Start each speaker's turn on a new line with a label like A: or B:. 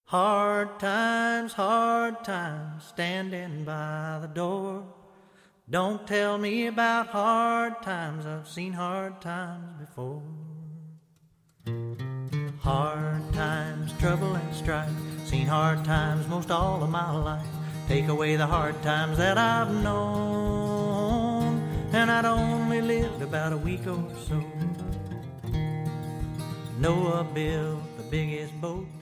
A: hard times, standing by the door. Don't tell me about hard times, I've seen hard times before. Hard times, trouble and strife, seen hard times most all of my life. Take away the hard times that I've known, and I'd only lived about a week or so. Noah built the biggest boat